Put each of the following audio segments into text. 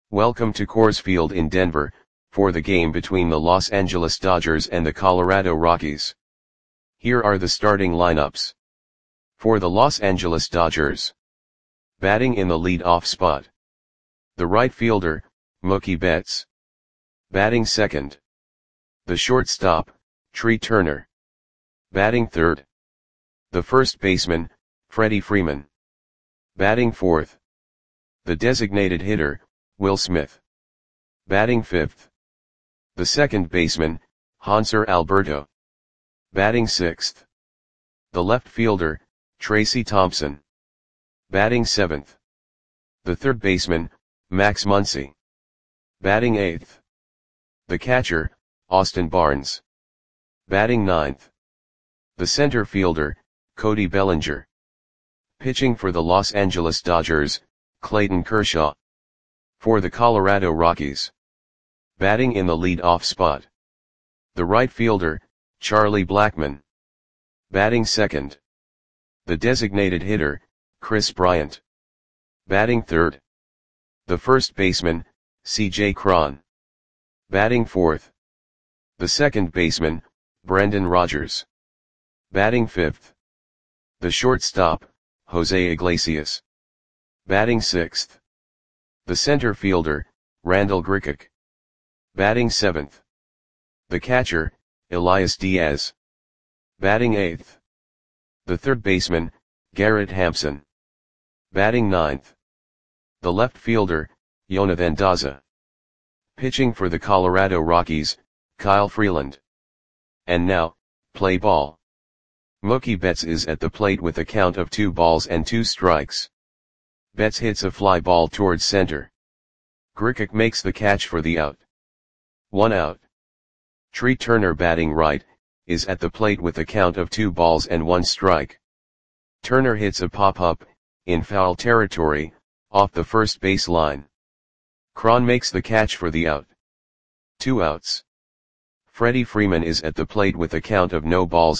Welcome to Coors Field in Denver, for the game between the Los Angeles Dodgers and the Colorado Rockies. Here are the starting lineups. For the Los Angeles Dodgers. Batting in the lead-off spot. The right fielder, Mookie Betts. Batting second. The shortstop, Trea Turner. Batting third. The first baseman, Freddie Freeman. Batting fourth. The designated hitter, Will Smith. Batting fifth. The second baseman, Hanser Alberto. Batting sixth. The left fielder, Tracy Thompson. Batting seventh. The third baseman, Max Muncy. Batting eighth. The catcher, Austin Barnes. Batting ninth. The center fielder, Cody Bellinger. Pitching for the Los Angeles Dodgers, Clayton Kershaw. For the Colorado Rockies. Batting in the lead-off spot. The right fielder, Charlie Blackmon. Batting second. The designated hitter, Kris Bryant. Batting third. The first baseman, C.J. Cron. Batting fourth. The second baseman, Brendan Rodgers. Batting fifth. The shortstop, Jose Iglesias. Batting sixth. The center fielder, Randall Grichuk. Batting seventh. The catcher, Elias Diaz. Batting eighth. The third baseman, Garrett Hampson. Batting ninth. The left fielder, Jonathan Daza. Pitching for the Colorado Rockies, Kyle Freeland. And now, play ball. Mookie Betts is at the plate with a count of 2-2. Betts hits a fly ball towards center. Grichuk makes the catch for the out. 1 out. Trea Turner batting right, is at the plate with a count of 2-1. Turner hits a pop-up, in foul territory, off the first base line. Cron makes the catch for the out. 2 outs. Freddie Freeman is at the plate with a count of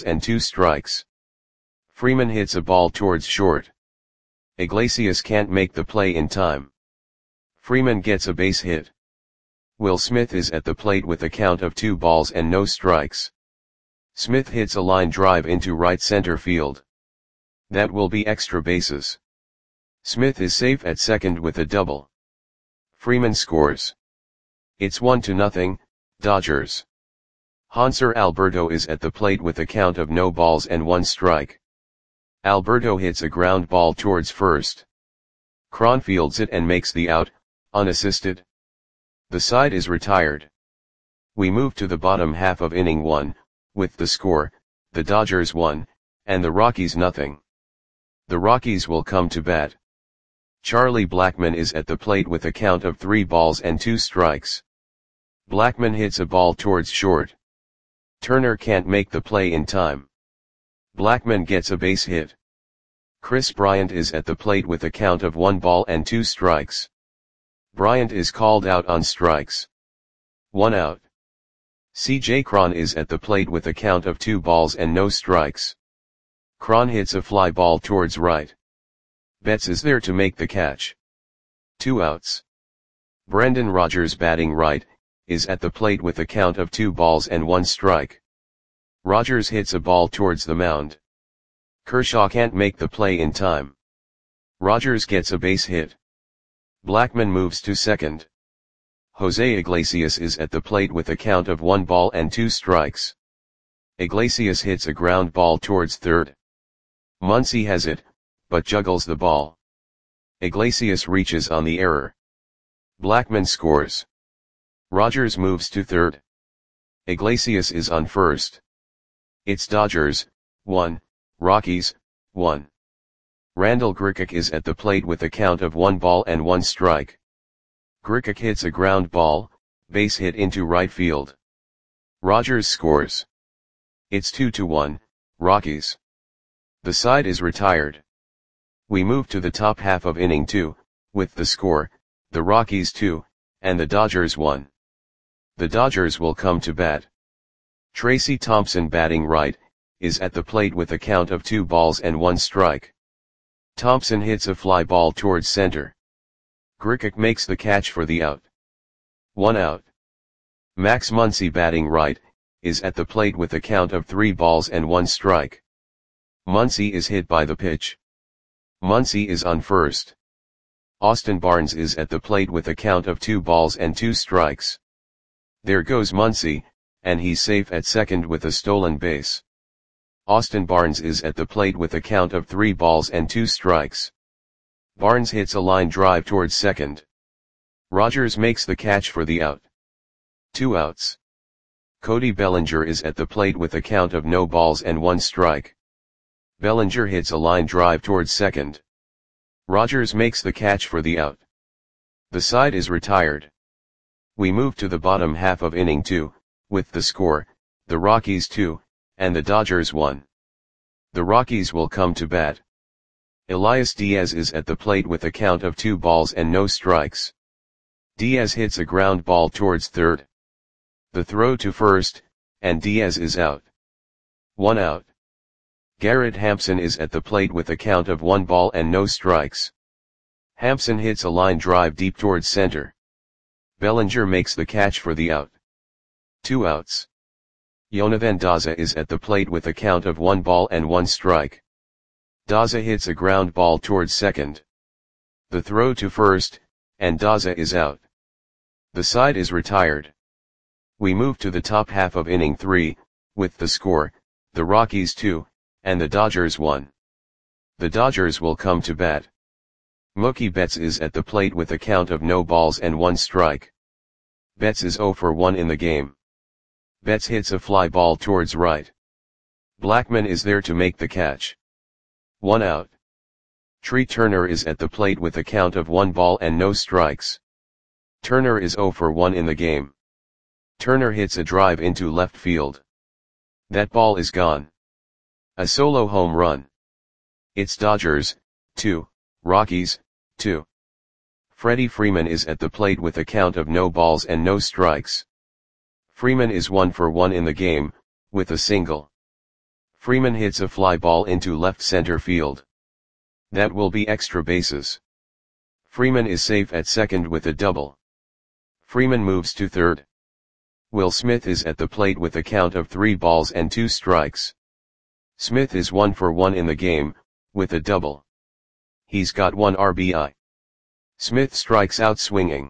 0-2. Freeman hits a ball towards short. Iglesias can't make the play in time. Freeman gets a base hit. Will Smith is at the plate with a count of 2-0. Smith hits a line drive into right center field. That will be extra bases. Smith is safe at second with a double. Freeman scores. It's 1-0, Dodgers. Hanser Alberto is at the plate with a count of 0-1. Alberto hits a ground ball towards first. Cron fields it and makes the out, unassisted. The side is retired. We move to the bottom half of inning 1, with the score, the Dodgers 1, and the Rockies nothing. The Rockies will come to bat. Charlie Blackmon is at the plate with a count of 3-2. Blackmon hits a ball towards short. Turner can't make the play in time. Blackmon gets a base hit. Kris Bryant is at the plate with a count of 1-2. Bryant is called out on strikes. 1 out. C.J. Cron is at the plate with a count of 2-0. Cron hits a fly ball towards right. Betts is there to make the catch. 2 outs. Brendan Rodgers batting right, is at the plate with a count of 2-1. Rodgers hits a ball towards the mound. Kershaw can't make the play in time. Rodgers gets a base hit. Blackmon moves to second. Jose Iglesias is at the plate with a count of 1-2. Iglesias hits a ground ball towards third. Muncy has it, but juggles the ball. Iglesias reaches on the error. Blackmon scores. Rodgers moves to third. Iglesias is on first. It's Dodgers, 1, Rockies, 1. Randall Grichuk is at the plate with a count of 1-1. Grichuk hits a ground ball, base hit into right field. Rodgers scores. It's 2-1, Rockies. The side is retired. We move to the top half of inning 2, with the score, the Rockies 2, and the Dodgers 1. The Dodgers will come to bat. Tracy Thompson batting right, is at the plate with a count of 2-1. Thompson hits a fly ball towards center. Grichuk makes the catch for the out. 1 out. Max Muncy batting right, is at the plate with a count of 3 balls and 1 strike. Muncy is hit by the pitch. Muncy is on first. Austin Barnes is at the plate with a count of 2 balls and 2 strikes. There goes Muncy, and he's safe at second with a stolen base. Austin Barnes is at the plate with a count of 3 balls and 2 strikes. Barnes hits a line drive towards second. Rogers makes the catch for the out. 2 outs. Cody Bellinger is at the plate with a count of no balls and 1 strike. Bellinger hits a line drive towards second. Rogers makes the catch for the out. The side is retired. We move to the bottom half of inning 2, with the score, the Rockies 2, and the Dodgers 1. The Rockies will come to bat. Elias Diaz is at the plate with a count of 2 balls and no strikes. Diaz hits a ground ball towards third. The throw to first, and Diaz is out. 1 out. Garrett Hampson is at the plate with a count of 1 ball and no strikes. Hampson hits a line drive deep towards center. Bellinger makes the catch for the out. 2 outs. Jonathan Daza is at the plate with a count of 1 ball and 1 strike. Daza hits a ground ball towards second. The throw to first, and Daza is out. The side is retired. We move to the top half of inning 3, with the score, the Rockies 2, and the Dodgers 1. The Dodgers will come to bat. Mookie Betts is at the plate with a count of no balls and 1 strike. Betts is 0 for 1 in the game. Betts hits a fly ball towards right. Blackmon is there to make the catch. 1 out. Tree Turner is at the plate with a count of 1 ball and no strikes. Turner is 0 for 1 in the game. Turner hits a drive into left field. That ball is gone. A solo home run. It's Dodgers, 2, Rockies, 2. Freddie Freeman is at the plate with a count of no balls and no strikes. Freeman is 1 for 1 in the game, with a single. Freeman hits a fly ball into left center field. That will be extra bases. Freeman is safe at second with a double. Freeman moves to third. Will Smith is at the plate with a count of 3 balls and 2 strikes. Smith is 1 for 1 in the game, with a double. He's got 1 RBI. Smith strikes out swinging.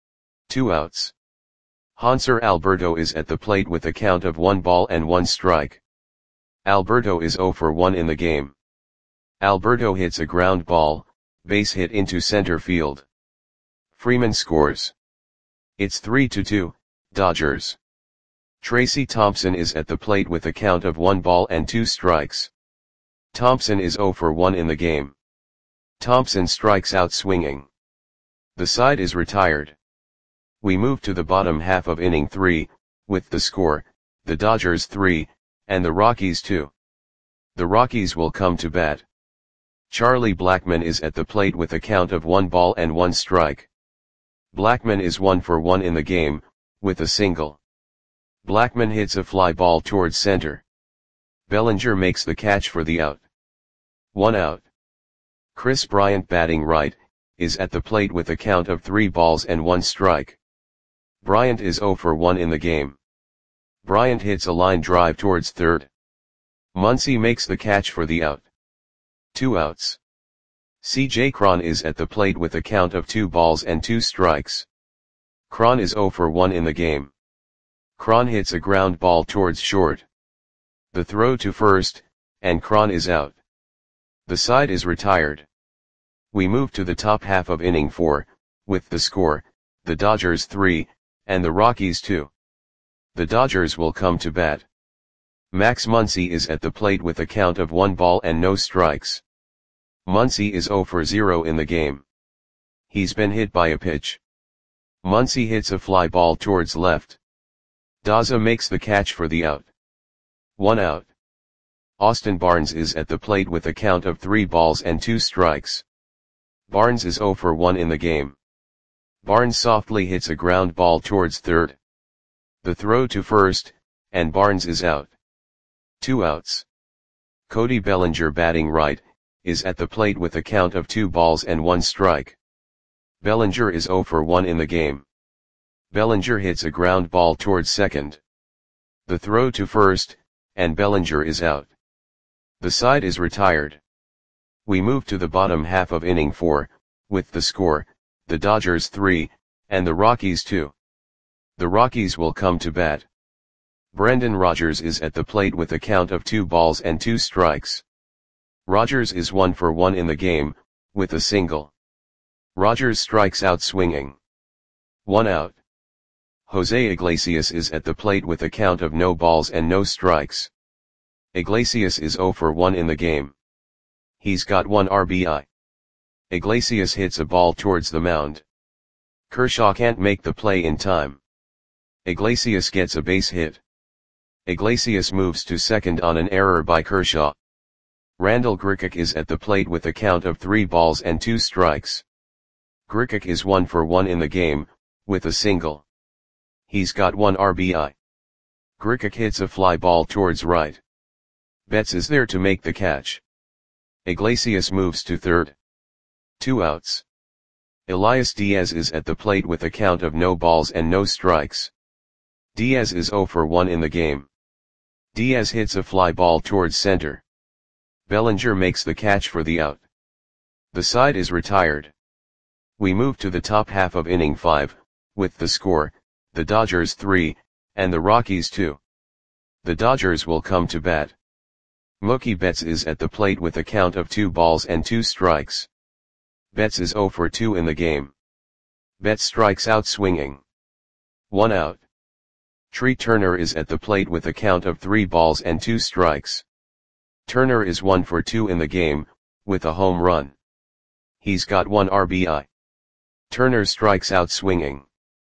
2 outs. Hanser Alberto is at the plate with a count of 1 ball and 1 strike. Alberto is 0 for 1 in the game. Alberto hits a ground ball, base hit into center field. Freeman scores. It's 3-2, Dodgers. Tracy Thompson is at the plate with a count of 1 ball and 2 strikes. Thompson is 0 for 1 in the game. Thompson strikes out swinging. The side is retired. We move to the bottom half of inning 3, with the score, the Dodgers 3, and the Rockies 2. The Rockies will come to bat. Charlie Blackmon is at the plate with a count of 1 ball and 1 strike. Blackmon is 1 for 1 in the game, with a single. Blackmon hits a fly ball towards center. Bellinger makes the catch for the out. 1 out. Chris Bryant batting right, is at the plate with a count of 3 balls and 1 strike. Bryant is 0 for 1 in the game. Bryant hits a line drive towards third. Muncy makes the catch for the out. 2 outs. C.J. Cron is at the plate with a count of 2 balls and 2 strikes. Cron is 0 for 1 in the game. Cron hits a ground ball towards short. The throw to first, and Cron is out. The side is retired. We move to the top half of inning 4, with the score, the Dodgers 3, and the Rockies 2. The Dodgers will come to bat. Max Muncy is at the plate with a count of 1 ball and no strikes. Muncy is 0 for 0 in the game. He's been hit by a pitch. Muncy hits a fly ball towards left. Daza makes the catch for the out. 1 out. Austin Barnes is at the plate with a count of 3 balls and 2 strikes. Barnes is 0 for 1 in the game. Barnes softly hits a ground ball towards third. The throw to first, and Barnes is out. 2 outs. Cody Bellinger batting right, is at the plate with a count of 2 balls and 1 strike. Bellinger is 0 for 1 in the game. Bellinger hits a ground ball towards second. The throw to first, and Bellinger is out. The side is retired. We move to the bottom half of inning 4, with the score, the Dodgers 3, and the Rockies 2. The Rockies will come to bat. Brendan Rodgers is at the plate with a count of 2 balls and 2 strikes. Rodgers is 1 for 1 in the game, with a single. Rodgers strikes out swinging. 1 out. Jose Iglesias is at the plate with a count of no balls and no strikes. Iglesias is 0 for 1 in the game. He's got 1 RBI. Iglesias hits a ball towards the mound. Kershaw can't make the play in time. Iglesias gets a base hit. Iglesias moves to second on an error by Kershaw. Randall Grichuk is at the plate with a count of 3 balls and 2 strikes. Grichuk is 1 for 1 in the game, with a single. He's got 1 RBI. Grichuk hits a fly ball towards right. Betts is there to make the catch. Iglesias moves to third. 2 outs. Elias Diaz is at the plate with a count of no balls and no strikes. Diaz is 0 for 1 in the game. Diaz hits a fly ball towards center. Bellinger makes the catch for the out. The side is retired. We move to the top half of inning 5, with the score, the Dodgers 3, and the Rockies 2. The Dodgers will come to bat. Mookie Betts is at the plate with a count of 2 balls and 2 strikes. Betts is 0 for 2 in the game. Betts strikes out swinging. 1 out. Trey Turner is at the plate with a count of 3 balls and 2 strikes. Turner is 1 for 2 in the game, with a home run. He's got 1 RBI. Turner strikes out swinging.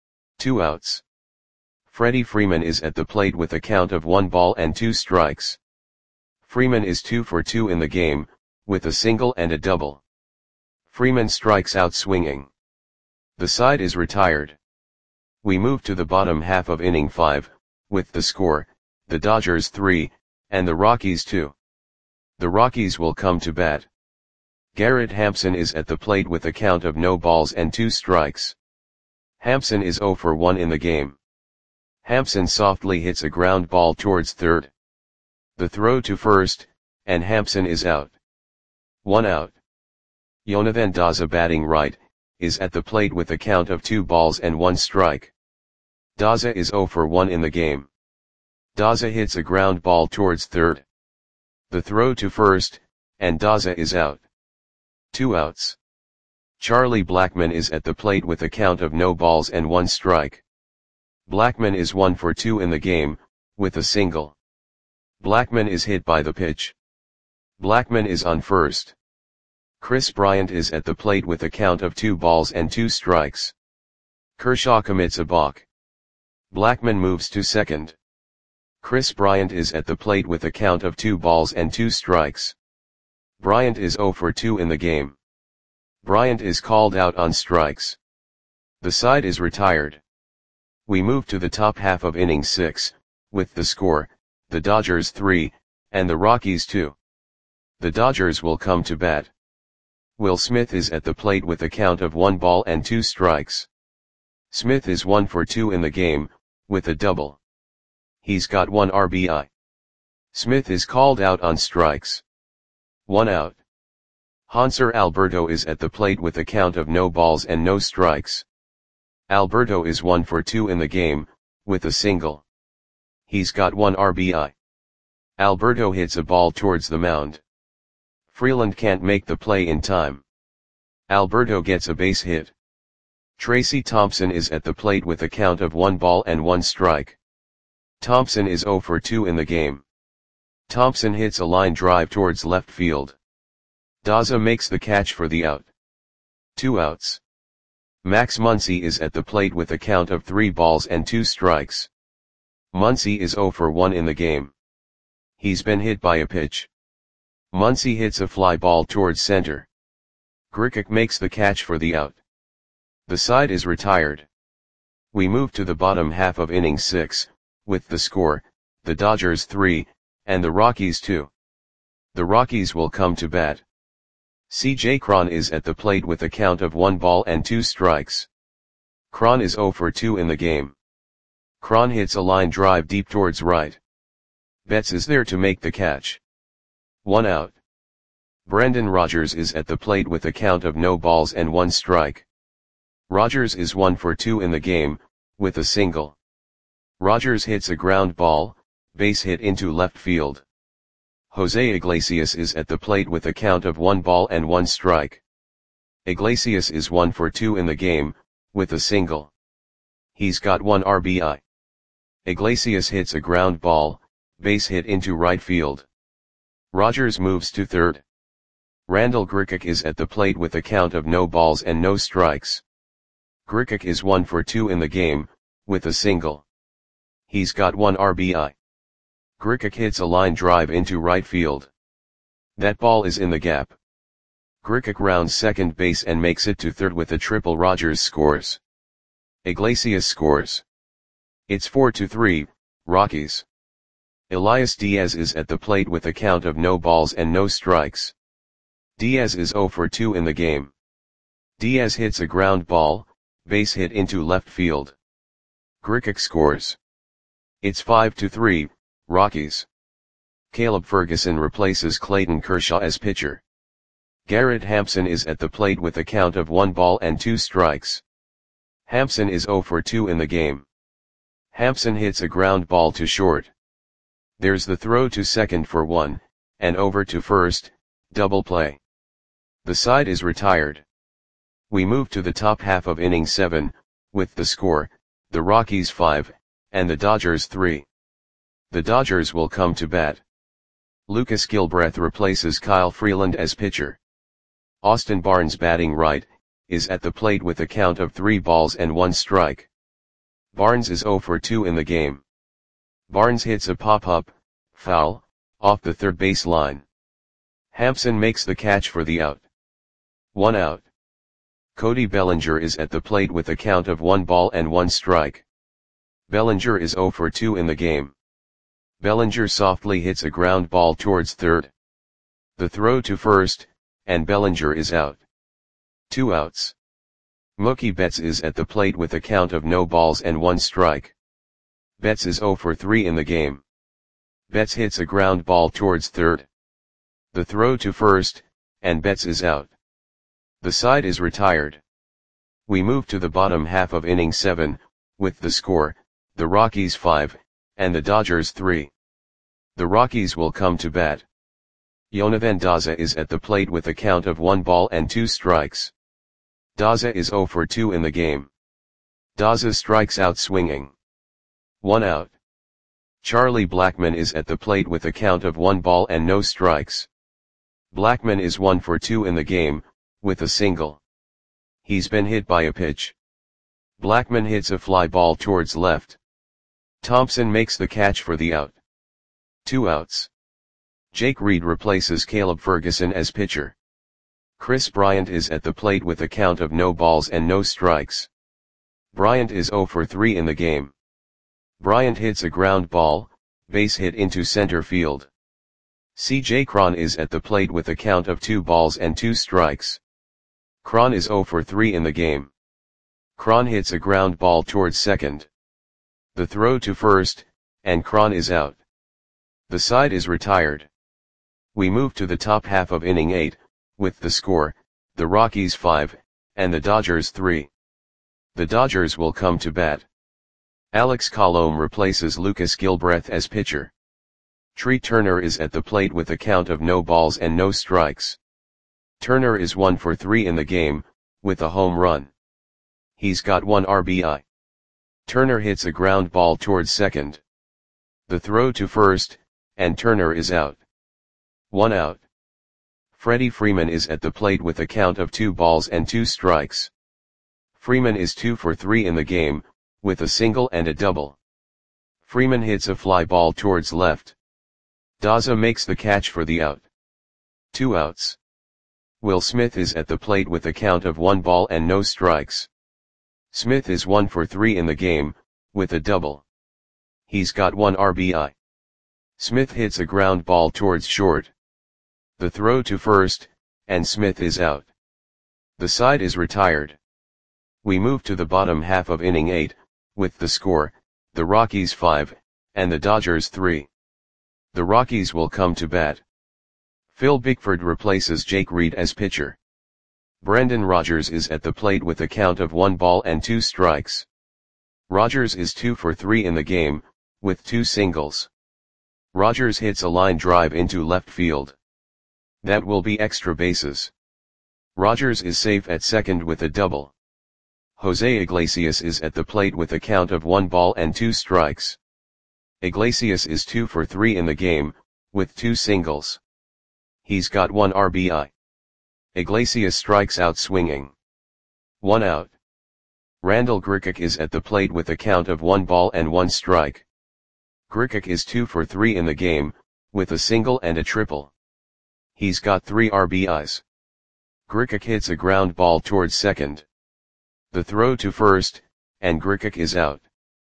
2 outs. Freddie Freeman is at the plate with a count of 1 ball and 2 strikes. Freeman is 2 for 2 in the game, with a single and a double. Freeman strikes out swinging. The side is retired. We move to the bottom half of inning 5, with the score, the Dodgers 3, and the Rockies 2. The Rockies will come to bat. Garrett Hampson is at the plate with a count of no balls and 2 strikes. Hampson is 0 for 1 in the game. Hampson softly hits a ground ball towards third. The throw to first, and Hampson is out. 1 out. Jonathan Daza, batting right, is at the plate with a count of 2 balls and 1 strike. Daza is 0 for 1 in the game. Daza hits a ground ball towards third. The throw to first, and Daza is out. 2 outs. Charlie Blackmon is at the plate with a count of no balls and 1 strike. Blackmon is 1 for 2 in the game, with a single. Blackmon is hit by the pitch. Blackmon is on first. Chris Bryant is at the plate with a count of 2 balls and 2 strikes. Kershaw commits a balk. Blackmon moves to second. Chris Bryant is at the plate with a count of 2 balls and 2 strikes. Bryant is 0 for 2 in the game. Bryant is called out on strikes. The side is retired. We move to the top half of inning 6, with the score, the Dodgers 3, and the Rockies 2. The Dodgers will come to bat. Will Smith is at the plate with a count of 1 ball and 2 strikes. Smith is 1 for 2 in the game, with a double. He's got 1 RBI. Smith is called out on strikes. 1 out. Hanser Alberto is at the plate with a count of no balls and no strikes. Alberto is 1 for 2 in the game, with a single. He's got 1 RBI. Alberto hits a ball towards the mound. Freeland can't make the play in time. Alberto gets a base hit. Tracy Thompson is at the plate with a count of 1 ball and 1 strike. Thompson is 0 for 2 in the game. Thompson hits a line drive towards left field. Daza makes the catch for the out. 2 outs. Max Muncy is at the plate with a count of 3 balls and 2 strikes. Muncy is 0 for 1 in the game. He's been hit by a pitch. Muncy hits a fly ball towards center. Grichuk makes the catch for the out. The side is retired. We move to the bottom half of inning 6, with the score, the Dodgers 3, and the Rockies 2. The Rockies will come to bat. CJ Cron is at the plate with a count of 1 ball and 2 strikes. Cron is 0 for 2 in the game. Cron hits a line drive deep towards right. Betts is there to make the catch. 1 out. Brendan Rodgers is at the plate with a count of no balls and 1 strike. Rodgers is 1 for 2 in the game, with a single. Rodgers hits a ground ball, base hit into left field. Jose Iglesias is at the plate with a count of 1 ball and 1 strike. Iglesias is 1 for 2 in the game, with a single. He's got 1 RBI. Iglesias hits a ground ball, base hit into right field. Rodgers moves to third. Randall Grichuk is at the plate with a count of no balls and no strikes. Grichuk is 1 for 2 in the game, with a single. He's got 1 RBI. Grichuk hits a line drive into right field. That ball is in the gap. Grichuk rounds second base and makes it to third with a triple. Rodgers scores. Iglesias scores. It's 4-3, Rockies. Elias Diaz is at the plate with a count of no balls and no strikes. Diaz is 0 for 2 in the game. Diaz hits a ground ball, base hit into left field. Grichuk scores. It's 5-3, Rockies. Caleb Ferguson replaces Clayton Kershaw as pitcher. Garrett Hampson is at the plate with a count of 1 ball and 2 strikes. Hampson is 0 for 2 in the game. Hampson hits a ground ball to short. There's the throw to second for 1, and over to first, double play. The side is retired. We move to the top half of inning 7, with the score, the Rockies 5, and the Dodgers 3. The Dodgers will come to bat. Lucas Gilbreth replaces Kyle Freeland as pitcher. Austin Barnes, batting right, is at the plate with a count of 3 balls and 1 strike. Barnes is 0 for 2 in the game. Barnes hits a pop-up, foul, off the third base line. Hampson makes the catch for the out. 1 out. Cody Bellinger is at the plate with a count of 1 ball and 1 strike. Bellinger is 0 for 2 in the game. Bellinger softly hits a ground ball towards third. The throw to first, and Bellinger is out. 2 outs. Mookie Betts is at the plate with a count of no balls and 1 strike. Betts is 0 for 3 in the game. Betts hits a ground ball towards third. The throw to first, and Betts is out. The side is retired. We move to the bottom half of inning 7, with the score, the Rockies 5, and the Dodgers 3. The Rockies will come to bat. Jonathan Daza is at the plate with a count of 1 ball and 2 strikes. Daza is 0 for 2 in the game. Daza strikes out swinging. 1 out. Charlie Blackmon is at the plate with a count of 1 ball and no strikes. Blackmon is 1 for 2 in the game, with a single. He's been hit by a pitch. Blackmon hits a fly ball towards left. Thompson makes the catch for the out. 2 outs. Jake Reed replaces Caleb Ferguson as pitcher. Chris Bryant is at the plate with a count of no balls and no strikes. Bryant is 0 for 3 in the game. Bryant hits a ground ball, base hit into center field. CJ Cron is at the plate with a count of 2 balls and 2 strikes. Cron is 0 for 3 in the game. Cron hits a ground ball towards second. The throw to first, and Cron is out. The side is retired. We move to the top half of inning 8, with the score, the Rockies 5, and the Dodgers 3. The Dodgers will come to bat. Alex Colomé replaces Lucas Gilbreth as pitcher. Tree Turner is at the plate with a count of no balls and no strikes. Turner is 1 for 3 in the game, with a home run. He's got 1 RBI. Turner hits a ground ball towards second. The throw to first, and Turner is out. 1 out. Freddie Freeman is at the plate with a count of 2 balls and 2 strikes. Freeman is 2 for 3 in the game, with a single and a double. Freeman hits a fly ball towards left. Daza makes the catch for the out. 2 outs. Will Smith is at the plate with a count of 1 ball and no strikes. Smith is 1 for 3 in the game, with a double. He's got 1 RBI. Smith hits a ground ball towards short. The throw to first, and Smith is out. The side is retired. We move to the bottom half of inning 8, with the score, the Rockies 5, and the Dodgers 3. The Rockies will come to bat. Phil Bickford replaces Jake Reed as pitcher. Brendan Rodgers is at the plate with a count of 1 ball and 2 strikes. Rodgers is 2 for 3 in the game, with 2 singles. Rodgers hits a line drive into left field. That will be extra bases. Rodgers is safe at second with a double. Jose Iglesias is at the plate with a count of 1 ball and 2 strikes. Iglesias is 2 for 3 in the game, with 2 singles. He's got 1 RBI. Iglesias strikes out swinging. 1 out. Randall Grichuk is at the plate with a count of 1 ball and 1 strike. Grichuk is 2 for 3 in the game, with a single and a triple. He's got 3 RBIs. Grichuk hits a ground ball towards second. The throw to first, and Grichuk is out.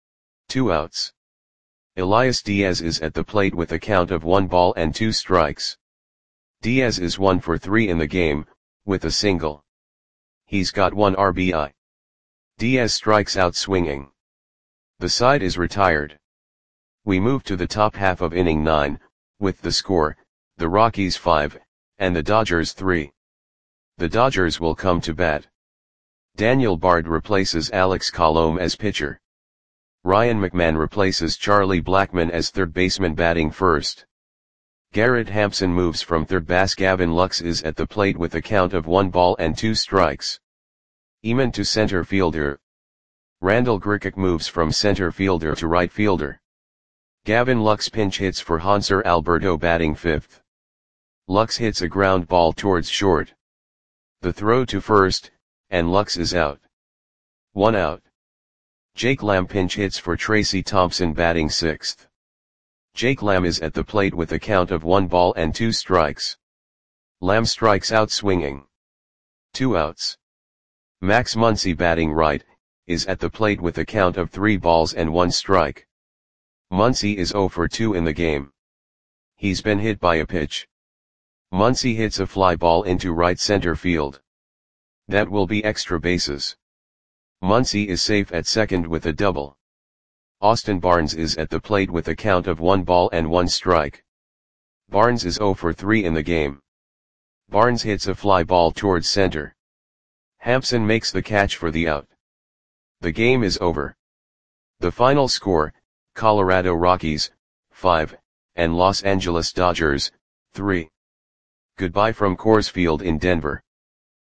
2 outs. Elias Diaz is at the plate with a count of 1 ball and 2 strikes. Diaz is 1 for 3 in the game, with a single. He's got 1 RBI. Diaz strikes out swinging. The side is retired. We move to the top half of inning 9, with the score, the Rockies 5, and the Dodgers 3. The Dodgers will come to bat. Daniel Bard replaces Alex Colomé as pitcher. Ryan McMahon replaces Charlie Blackmon as third baseman batting first. Garrett Hampson moves from third base. Gavin Lux is at the plate with a count of 1 ball and 2 strikes. Eamon to center fielder. Randall Grichuk moves from center fielder to right fielder. Gavin Lux pinch hits for Hanser Alberto batting fifth. Lux hits a ground ball towards short. The throw to first, and Lux is out. 1 out. Jake Lamb pinch hits for Tracy Thompson batting sixth. Jake Lamb is at the plate with a count of 1 ball and 2 strikes. Lamb strikes out swinging. 2 outs. Max Muncy batting right, is at the plate with a count of 3 balls and 1 strike. Muncy is 0 for 2 in the game. He's been hit by a pitch. Muncy hits a fly ball into right center field. That will be extra bases. Muncy is safe at second with a double. Austin Barnes is at the plate with a count of 1 ball and 1 strike. Barnes is 0 for 3 in the game. Barnes hits a fly ball towards center. Hampson makes the catch for the out. The game is over. The final score, Colorado Rockies, 5, and Los Angeles Dodgers, 3. Goodbye from Coors Field in Denver.